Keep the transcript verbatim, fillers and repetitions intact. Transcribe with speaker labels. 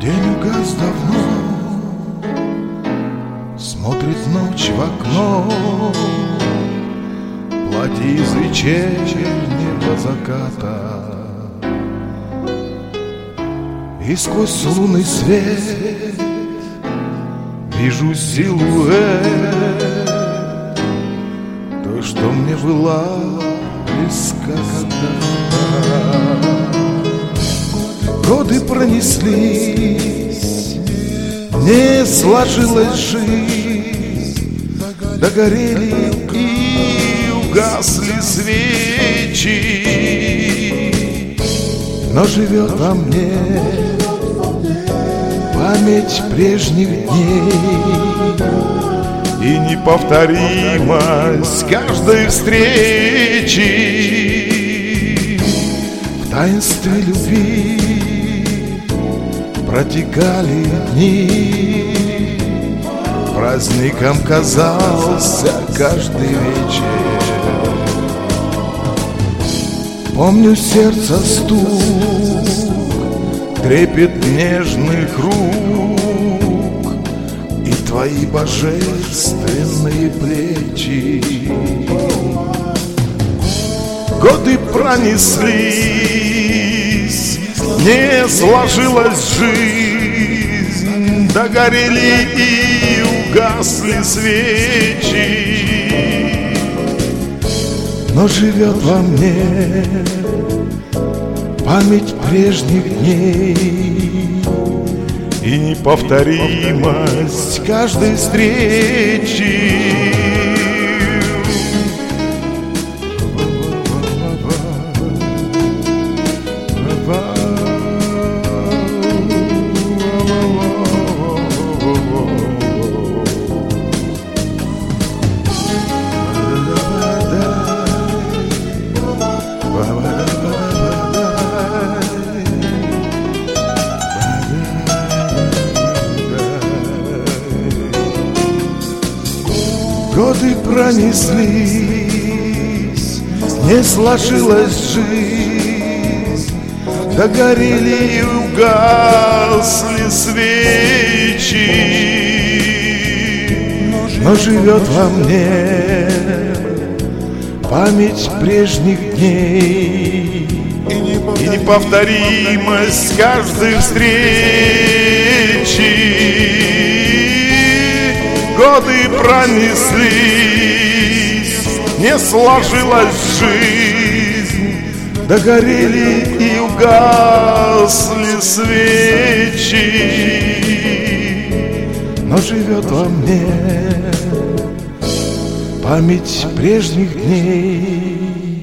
Speaker 1: День угас давно, смотрит ночь в окно, платье из вечернего заката. И сквозь лунный свет вижу силуэт той, что мне была близка когда-то. Годы пронеслись, не сложилась жизнь, догорели и угасли свечи. Но живет во мне память прежних дней и неповторимость каждой встречи. В таинстве любви протекали дни, праздником казался каждый вечер. Помню сердце стук, трепет нежных рук и твои божественные плечи. Годы пронеслись, не сложилась жизнь, догорели и угасли свечи. Но живет во мне память прежних дней и неповторимость каждой встречи. Годы пронеслись, не сложилась жизнь, догорели и угасли свечи. Но живет во мне память прежних дней и неповторимость каждой встречи. Годы пронеслись, не сложилась жизнь, догорели и угасли свечи. Но живет во мне память прежних дней